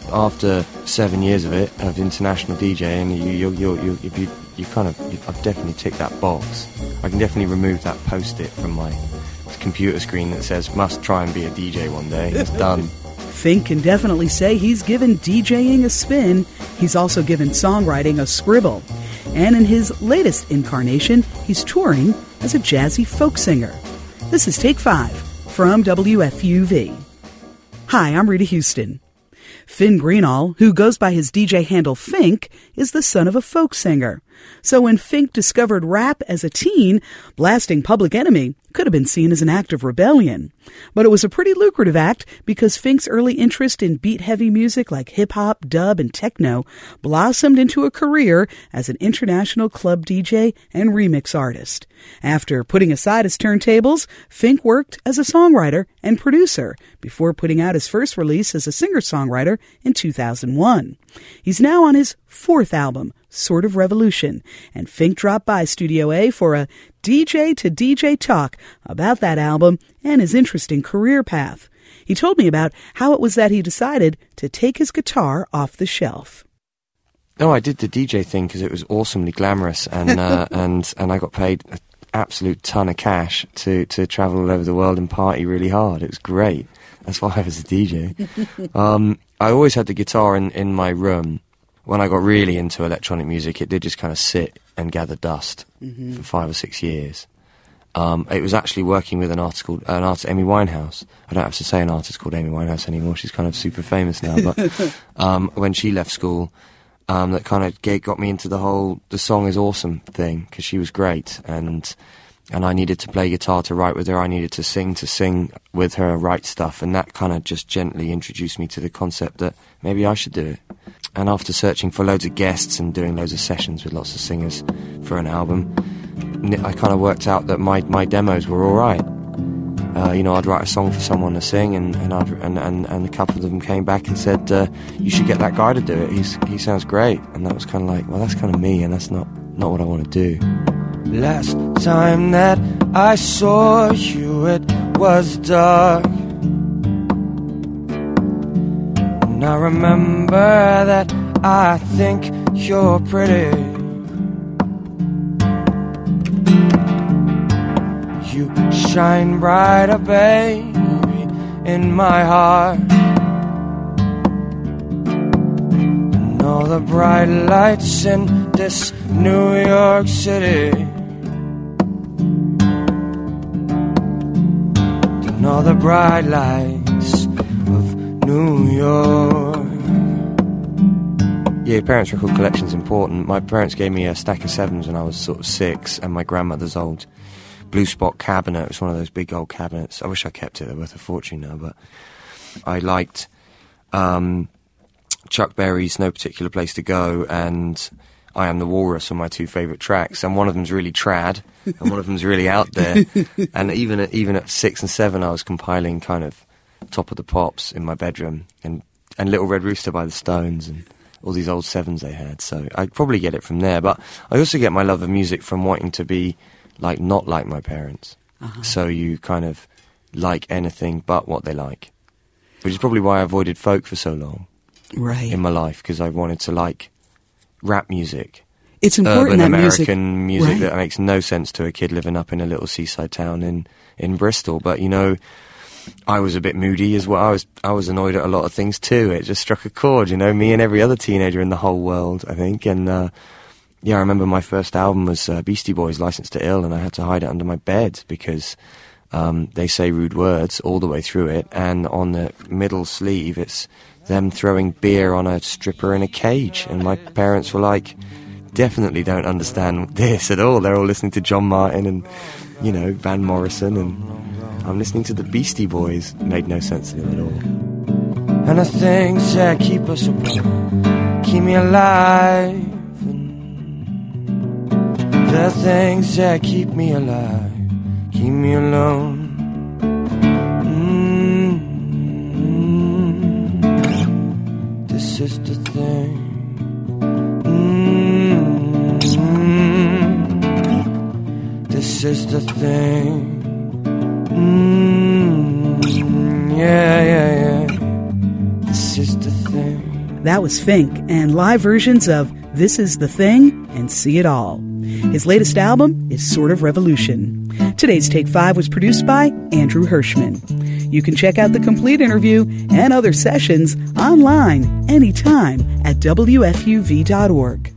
after 7 years of it, of international DJing, I've definitely ticked that box. I can definitely remove that post-it from my computer screen that says must try and be a DJ one day. It's done. Fink can definitely say he's given DJing a spin. He's also given songwriting a scribble. And in his latest incarnation, he's touring as a jazzy folk singer. This is Take 5 from WFUV. Hi, I'm Rita Houston. Finn Greenall, who goes by his DJ handle Fink, is the son of a folk singer. So when Fink discovered rap as a teen, blasting Public Enemy could have been seen as an act of rebellion. But it was a pretty lucrative act because Fink's early interest in beat-heavy music like hip-hop, dub, and techno blossomed into a career as an international club DJ and remix artist. After putting aside his turntables, Fink worked as a songwriter and producer before putting out his first release as a singer-songwriter in 2001. He's now on his fourth album, Sort of Revolution, and Fink dropped by Studio A for a DJ to DJ talk about that album and his interesting career path. He told me about how it was that he decided to take his guitar off the shelf. Oh, I did the DJ thing because it was awesomely glamorous, and and I got paid an absolute ton of cash to travel all over the world and party really hard. It was great. That's why I was a DJ. I always had the guitar in my room. When I got really into electronic music, it did just kind of sit and gather dust for 5 or 6 years. It was actually working with an artist, Amy Winehouse. I don't have to say an artist called Amy Winehouse anymore. She's kind of super famous now. But when she left school, that kind of got me into the song is awesome thing, because she was great. And I needed to play guitar to write with her. I needed to sing with her, write stuff. And that kind of just gently introduced me to the concept that maybe I should do it. And after searching for loads of guests and doing loads of sessions with lots of singers for an album, I kind of worked out that my demos were all right. I'd write a song for someone to sing, and a couple of them came back and said, you should get that guy to do it. He sounds great. And that was kind of like, well, that's kind of me, and that's not what I want to do. Last time that I saw you, it was dark. And I remember that I think you're pretty. You shine brighter, baby, in my heart. And all the bright lights in this New York City, and all the bright lights of New York. Yeah, parents' record collection's important. My parents gave me a stack of sevens when I was sort of 6, and my grandmother's old Blue Spot cabinet. It was one of those big old cabinets. I wish I kept it. They're worth a fortune now, but I liked Chuck Berry's No Particular Place to Go and I Am the Walrus are my two favourite tracks, and one of them's really trad and one of them's really out there. And even at 6 and 7 I was compiling kind of Top of the Pops in my bedroom, and Little Red Rooster by the Stones, and all these old sevens they had. So I'd probably get it from there. But I also get my love of music from wanting to be not like my parents. So you kind of like anything but what they like, which is probably why I avoided folk for so long in my life, because I wanted to like rap music. It's important, urban that American music that makes no sense to a kid living up in a little seaside town in Bristol. But I was a bit moody as well. I was annoyed at a lot of things too. It just struck a chord, me and every other teenager in the whole world, I think. And I remember my first album was Beastie Boys' Licensed to Ill, and I had to hide it under my bed because they say rude words all the way through it, and on the middle sleeve it's them throwing beer on a stripper in a cage, and my parents were like, definitely don't understand this at all. They're all listening to John Martin and Van Morrison, and I'm listening to the Beastie Boys. It made no sense to them at all. And the things that keep us apart keep me alive, and the things that keep me alive keep me alone. This is the thing. This is the thing. Yeah. This is the thing. That was Fink, and live versions of This Is the Thing and See It All. His latest album is Sort of Revolution. Today's Take 5 was produced by Andrew Hirschman. You can check out the complete interview and other sessions online anytime at WFUV.org.